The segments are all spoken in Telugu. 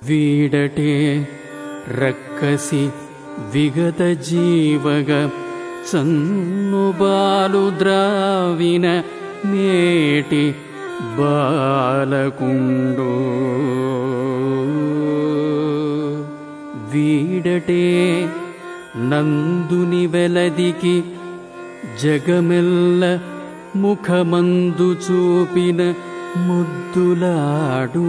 వీడటే రక్కసి విగత జీవగ సన్నుబాలు ద్రావిన మేటి బాలకుండు. వీడటే నందుని వెలదికి జగమెల్ల ముఖమందు చూపిన ముద్దులాడు.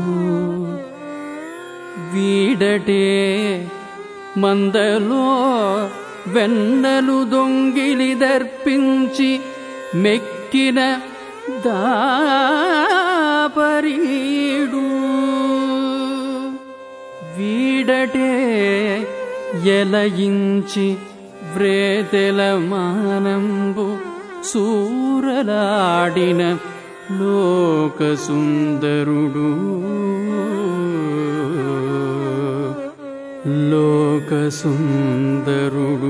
వీడటే మందలో వెన్నలు దొంగిలి దర్పించి మెక్కిన దాపరీడు. వీడటే ఎలయించి వ్రేతెల మానంబు సూరలాడిన లోకసుందరుడు. లోకసుందరుడు.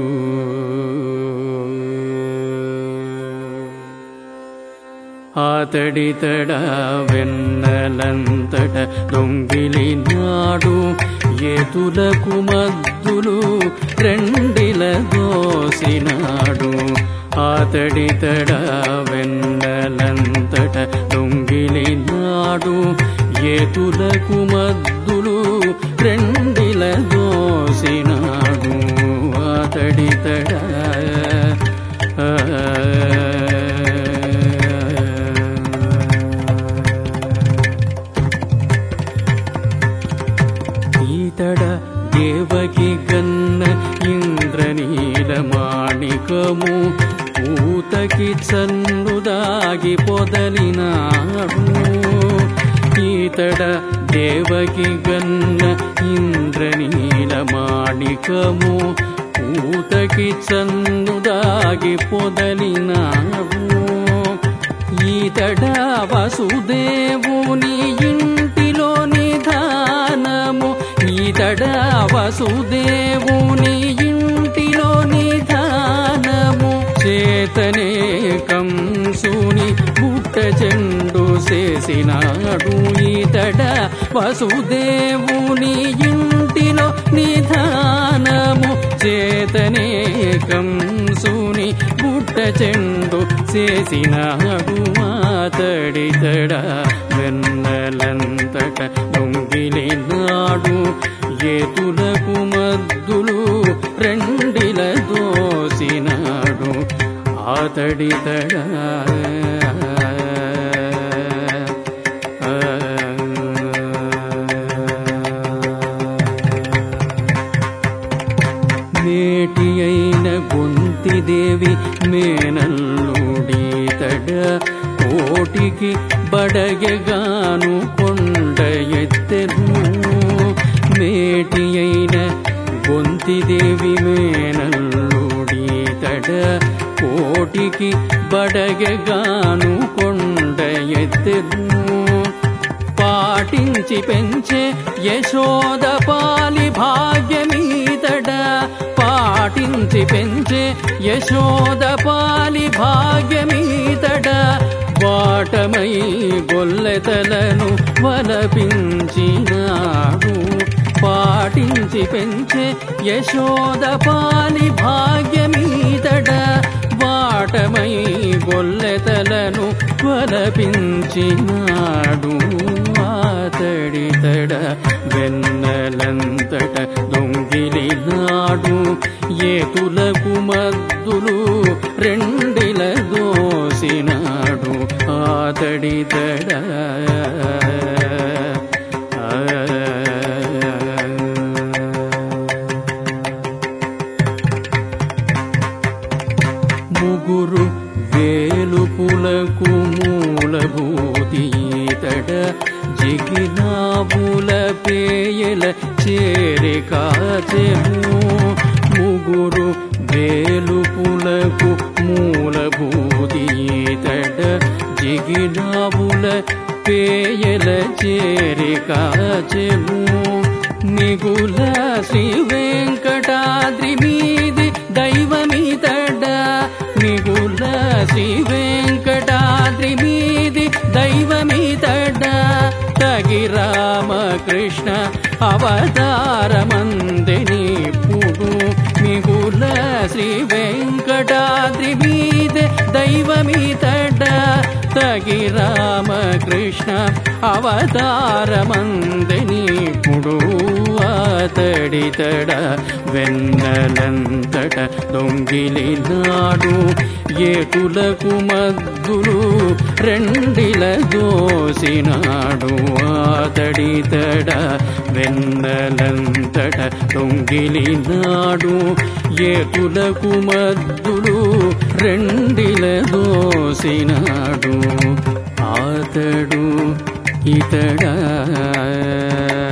ఆతడితడ వెన్నలంతట దొంగిలినాడు. ఏతులకు మద్దులు రెండిల దోసినాడు. ఆతడితడ వెన్నలంతట దొంగిలినాడు. ఏతులకు మద్దులు రెండిల దోసినాడు. ఆతడితడ ఈతడ దేవకి గన్న ఇంద్రనీల మాణికము పూతకి చన్నుదాగి పొదలినాడు. ఈతడ దేవకి గన్న ఇంద్రనీల మాణికము పూతకి చన్నుదాగి పొదలినాడు. ఈతడ వసుదేవుని ఇంటిలో నిధానము. ఈతడ వసుదేవుని ఇంటిలో నిధానము. చేతనే కంసుని బుట్ట చెండు చేసినాడు. ఈతడ వసుదేవుని ఇంటిలో నిధానము. చేతనే కంసుని బుట్ట చెండు చేసినాడు. ఆతడితడ వెన్నలంతట దొంగిలినాడు. ఏతులకు మద్దులు రెండిల దోసినాడు. ఆతడితడ మేటి అయిన గొంతిదేవి మేనల్లుడీతడ కోటికి బడగగాను కొండ ఎత్తెను. మేటి అయిన గొంతిదేవి మేనల్లుడీతడ కోటికి బడగగాను కొండ ఎత్తెను. పాటించి పెంచే యశోద పాలి భాగ్యమీతడ. పాటించి పెంచే యశోద పాలి భాగ్యమీతడ. వాటమై గొల్లెతలను వలపించినాడు. పాటించి పెంచే యశోద పాలి భాగ్యమీతడ. వాటమై గొల్లెతలను వలపించినాడు. ఆతడితడ వెన్నలంతట దొంగిలినాడు. ఏతులకు మద్దులు రెండిల దోసినాడు. ఆతడితడ ముగురు వేలుపులకు మూలభూతి ఈతడ. జిగినాబుల పేయల చేరి కాచెను. ముగురు వేలుపులకు మూలభూతి ఈతడ. జిగినాబుల పేయల చేరి కాచెను. మిగుల శ్రీ వెంకటాద్రి మీది దైవమీతడ. మిగుల శ్రీ వెంకటాద్రి మీది దైవమీతడ. తగి రామకృష్ణ అవతారమందెనిప్పుడు మిగుల శ్రీ వెంకటాద్రి మీదే దైవమితడ తగి రామకృష్ణ అవతారమందెనిప్పుడు అతడితడ వెన్నలంతట దొంగిలినాడు ఏటులకు మద్దులు రెండిల దోసినాడు అతడితడ వెన్నలంతట దొంగిలినాడు ఏటులకు మద్దులు రెండిల దోసినాడు అతడు ఇతడా